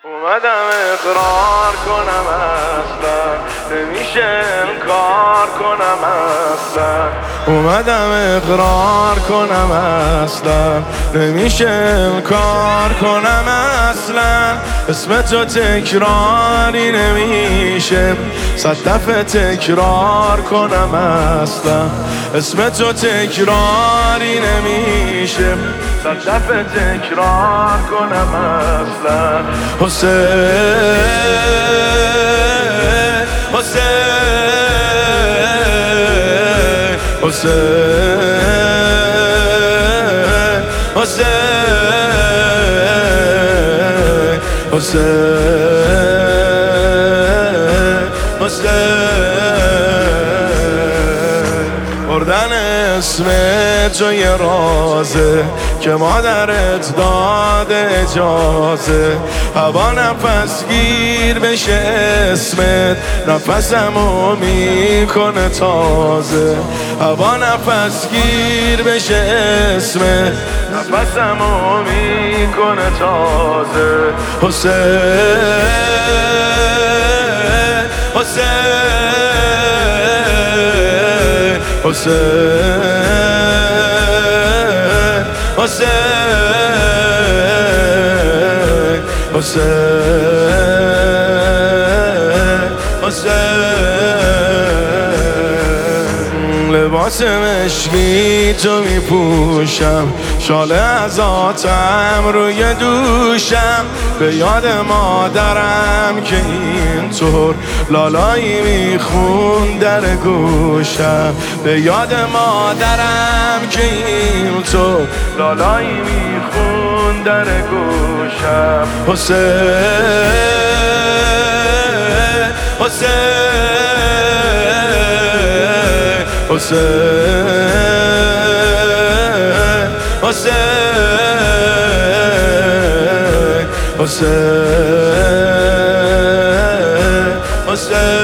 اومدم اقرار کنم اصلا نمیشه انکار کنم اصلا اومدم اقرار کنم اصلا نمیشه انکار کنم اصلا اسم تو تکراری نمیشه 100 دفعه تکرار کنم اصلا اسم تو تکراری نمیشه 100 دفعه تکرار کنم اصلا حسین حسین حسین حسین حسین حسین بردن اسم تو یه رازه که مادرت داد اجازه هوا نفس گیر بشه اسمت نفسمو میکنه تازه هوا نفس گیر بشه اسمت نفسمو میکنه تازه حسین حسین حسین حسین حسین لباس مشکی تو میپوشم شاله از آتم روی دوشم به یاد مادرم که اینطور لالایی میخون در گوشم به یاد مادرم که اینطور لالایی میخون در گوشم حسین حسین حسین حسین حسین حسین